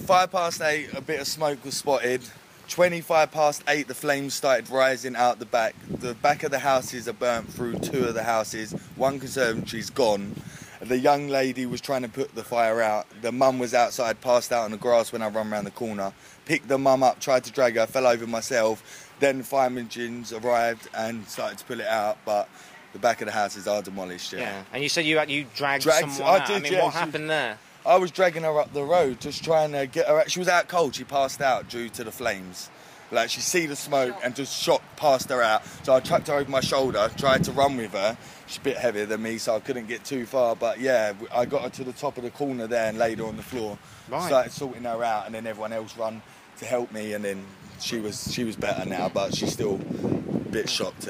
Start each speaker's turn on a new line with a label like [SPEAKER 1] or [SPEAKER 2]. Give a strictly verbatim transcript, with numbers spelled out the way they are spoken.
[SPEAKER 1] Five past eight, a bit of smoke was spotted. twenty-five past eight, the flames started rising out the back. The back of the houses are burnt through two of the houses. One conservatory's gone. The young lady was trying to put the fire out. The mum was outside, passed out on the grass when I run around the corner. Picked the mum up, tried to drag her, fell over myself. Then fire engines arrived and started to pull it out, but the back of the houses are demolished, yeah.
[SPEAKER 2] Yeah, and you said you you dragged,
[SPEAKER 1] Dragged-
[SPEAKER 2] someone
[SPEAKER 1] I
[SPEAKER 2] out.
[SPEAKER 1] did,
[SPEAKER 2] I mean,
[SPEAKER 1] yeah,
[SPEAKER 2] what
[SPEAKER 1] she-
[SPEAKER 2] happened there?
[SPEAKER 1] I was dragging her up the road, just trying to get her out. She was out cold, she passed out due to the flames. Like, she see the smoke and just shot past her out. So I chucked her over my shoulder, tried to run with her. She's a bit heavier than me, so I couldn't get too far. But yeah, I got her to the top of the corner there and laid her on the floor.
[SPEAKER 2] Right.
[SPEAKER 1] Started sorting her out, and then everyone else run to help me. And then she was she was better now, but she's still a bit shocked.